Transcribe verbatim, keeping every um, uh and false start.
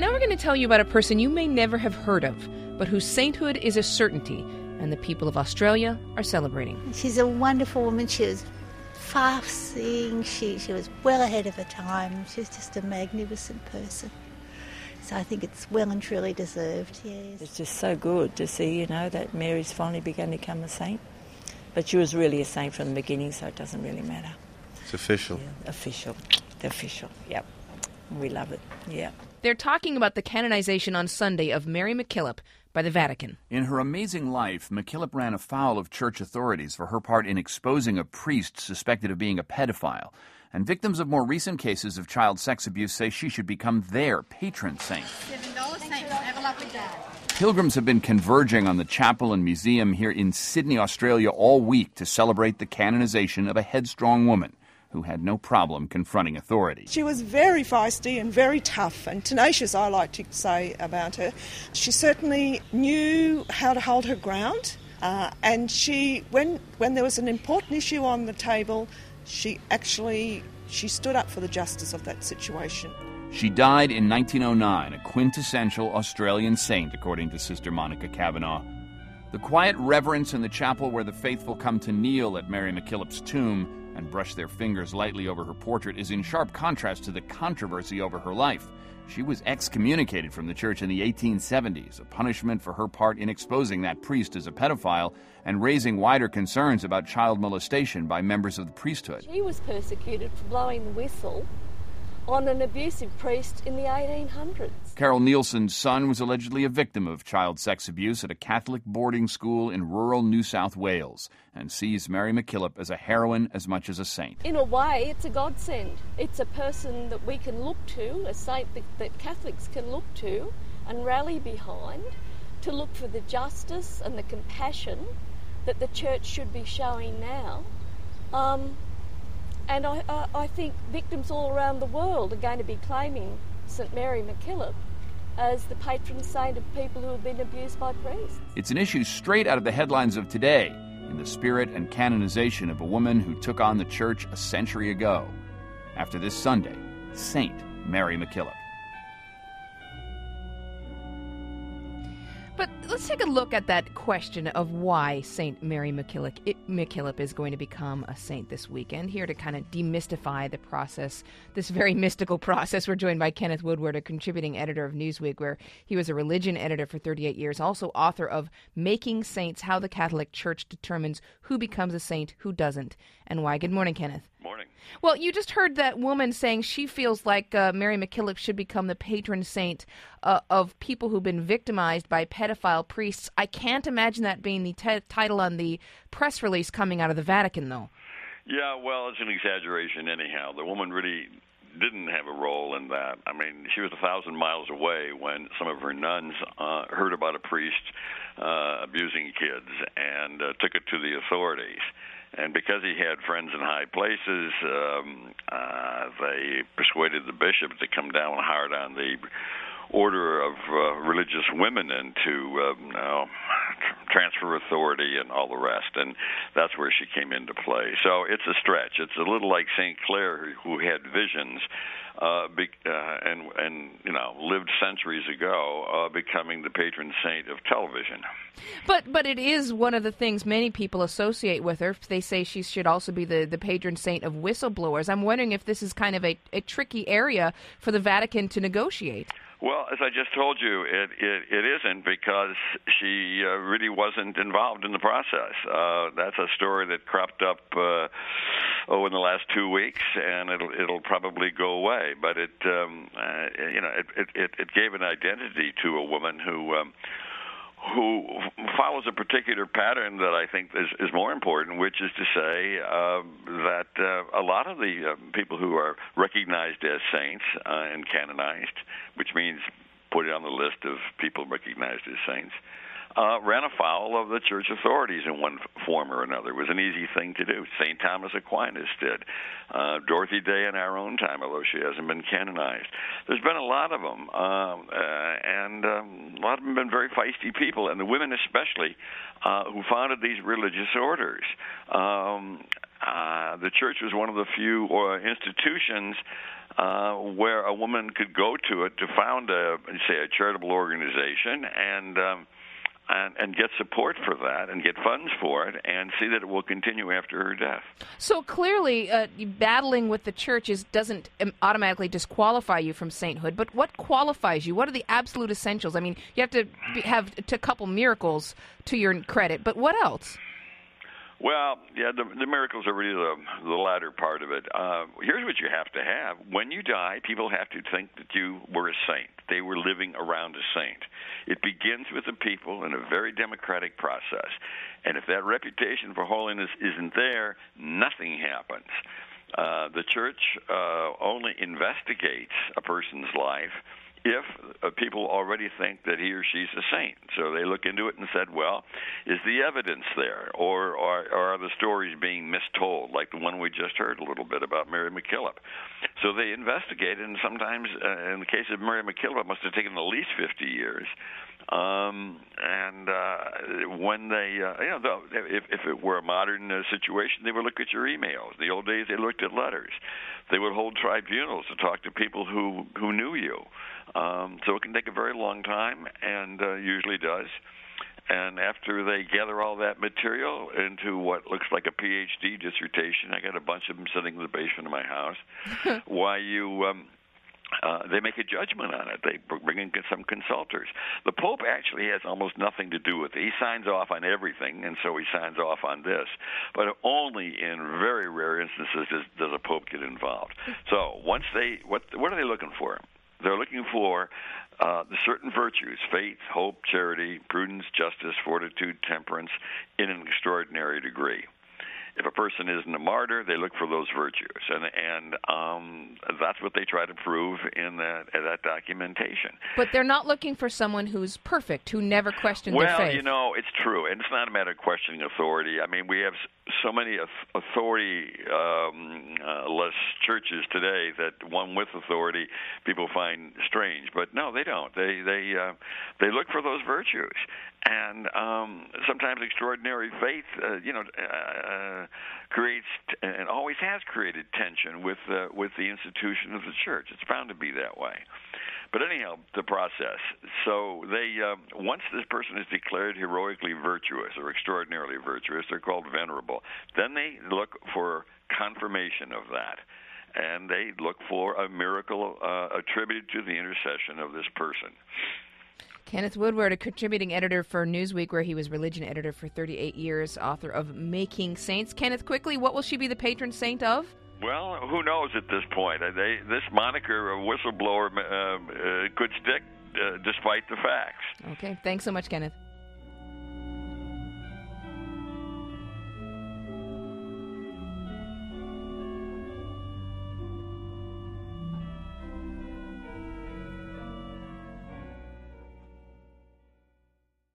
Now we're going to tell you about a person you may never have heard of, but whose sainthood is a certainty, and the people of Australia are celebrating. She's a wonderful woman. She was fast-seeing. She, she was well ahead of her time. She's just a magnificent person. So I think it's well and truly deserved, yes. It's just so good to see, you know, that Mary's finally begun to become a saint. But she was really a saint from the beginning, so it doesn't really matter. It's official. Yeah, official. The official, yep. We love it, yeah. They're talking about the canonization on Sunday of Mary MacKillop by the Vatican. In her amazing life, MacKillop ran afoul of church authorities for her part in exposing a priest suspected of being a pedophile. And victims of more recent cases of child sex abuse say she should become their patron saint. seven dollars, thanks. Have a lovely day. Pilgrims have been converging on the chapel and museum here in Sydney, Australia all week to celebrate the canonization of a headstrong woman who had no problem confronting authority. She was very feisty and very tough and tenacious, I like to say about her. She certainly knew how to hold her ground, uh, and she, when when there was an important issue on the table, she actually she stood up for the justice of that situation. She died in nineteen oh nine, a quintessential Australian saint, according to Sister Monica Kavanagh. The quiet reverence in the chapel where the faithful come to kneel at Mary MacKillop's tomb and brush their fingers lightly over her portrait is in sharp contrast to the controversy over her life. She was excommunicated from the church in the eighteen seventies, a punishment for her part in exposing that priest as a pedophile and raising wider concerns about child molestation by members of the priesthood. She was persecuted for blowing the whistle on an abusive priest in the eighteen hundreds. Carol Nielsen's son was allegedly a victim of child sex abuse at a Catholic boarding school in rural New South Wales and sees Mary MacKillop as a heroine as much as a saint. In a way, it's a godsend. It's a person that we can look to, a saint that, that Catholics can look to and rally behind, to look for the justice and the compassion that the church should be showing now. Um, and I, I, I think victims all around the world are going to be claiming St Mary MacKillop as the patron saint of people who have been abused by priests. It's an issue straight out of the headlines of today, in the spirit and canonization of a woman who took on the church a century ago. After this Sunday, Saint Mary MacKillop. But let's take a look at that question of why Saint Mary MacKillop, MacKillop is going to become a saint this weekend. Here to kind of demystify the process, this very mystical process, we're joined by Kenneth Woodward, a contributing editor of Newsweek, where he was a religion editor for thirty-eight years, also author of Making Saints, How the Catholic Church Determines Who Becomes a Saint, Who Doesn't, and Why. Good morning, Kenneth. Morning. Well, you just heard that woman saying she feels like uh, Mary MacKillop should become the patron saint uh, of people who've been victimized by pedophile priests. I can't imagine that being the t- title on the press release coming out of the Vatican, though. Yeah, well, it's an exaggeration anyhow. The woman really didn't have a role in that. I mean, she was a thousand miles away when some of her nuns uh, heard about a priest uh, abusing kids and uh, took it to the authorities. And because he had friends in high places, um, uh, they persuaded the bishop to come down hard on the order of uh, religious women and to um, you know, tr- transfer authority and all the rest. And that's where she came into play. So it's a stretch. It's a little like Saint Clare, who had visions uh, be, uh, and, and, you know, lived centuries ago, uh, becoming the patron saint of television. But but it is one of the things many people associate with her. They say she should also be the, the patron saint of whistleblowers. I'm wondering if this is kind of a, a tricky area for the Vatican to negotiate. Well, as I just told you, it it, it isn't, because she uh, really wasn't involved in the process. Uh, that's a story that cropped up uh, oh in the last two weeks, and it'll it'll probably go away. But it um, uh, you know it, it it gave an identity to a woman who. Um, who follows a particular pattern that I think is, is more important, which is to say uh, that uh, a lot of the uh, people who are recognized as saints uh, and canonized, which means put it on the list of people recognized as saints, uh, ran afoul of the church authorities in one form or another. It was an easy thing to do. Saint Thomas Aquinas did. Uh, Dorothy Day in our own time, although she hasn't been canonized. There's been a lot of them, um, uh, and um, a lot of them have been very feisty people, and the women especially, uh, who founded these religious orders. Um, uh, the church was one of the few uh, institutions uh, where a woman could go to it to found, a, say, a charitable organization and um, And, and get support for that and get funds for it and see that it will continue after her death. So clearly, uh, battling with the church is, doesn't automatically disqualify you from sainthood, but what qualifies you? What are the absolute essentials? I mean, you have to be, have to couple miracles to your credit, but what else? Well, yeah, the, the miracles are really the, the latter part of it. Uh, here's what you have to have. When you die, people have to think that you were a saint. They were living around a saint. It begins with the people in a very democratic process. And if that reputation for holiness isn't there, nothing happens. Uh, the church uh, only investigates a person's life if uh, people already think that he or she's a saint. So they look into it and said, well, is the evidence there? Or, or, or are the stories being mistold, like the one we just heard a little bit about Mary MacKillop? So they investigate, and sometimes, uh, in the case of Mary MacKillop, it must have taken at least fifty years. Um, and uh, when they, uh, you know, though, if, if it were a modern uh, situation, they would look at your emails. In the old days, they looked at letters. They would hold tribunals to talk to people who, who knew you. Um, so it can take a very long time, and uh, usually does. And after they gather all that material into what looks like a P H D dissertation, I got a bunch of them sitting in the basement of my house, why you... Um, Uh, they make a judgment on it. They bring in some consultors. The Pope actually has almost nothing to do with it. He signs off on everything, and so he signs off on this. But only in very rare instances does, does a Pope get involved. So once they, what, what are they looking for? They're looking for uh, the certain virtues: faith, hope, charity, prudence, justice, fortitude, temperance, in an extraordinary degree. If a person isn't a martyr, they look for those virtues, and and um, that's what they try to prove in that in that documentation. But they're not looking for someone who's perfect, who never questioned well, their faith. Well, you know, it's true, and it's not a matter of questioning authority. I mean, we have so many authority-less um, uh, churches today that one with authority people find strange, but no, they don't. They they uh, they look for those virtues, and um, sometimes extraordinary faith, uh, you know. Uh, creates and always has created tension with uh, with the institution of the church. It's bound to be that way. But anyhow, the process. So they uh, once this person is declared heroically virtuous or extraordinarily virtuous, they're called venerable. Then they look for confirmation of that, and they look for a miracle uh, attributed to the intercession of this person. Kenneth Woodward, a contributing editor for Newsweek, where he was religion editor for thirty-eight years, author of Making Saints. Kenneth, quickly, what will she be the patron saint of? Well, who knows at this point? They, this moniker of whistleblower uh, uh, could stick uh, despite the facts. Okay, thanks so much, Kenneth.